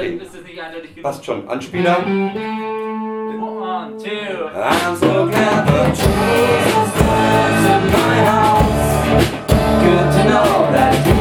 ist das nicht eindeutig genug? Passt schon. Anspieler. 1, 2. I'm so glad the Jesus lives in my house. Good to know that you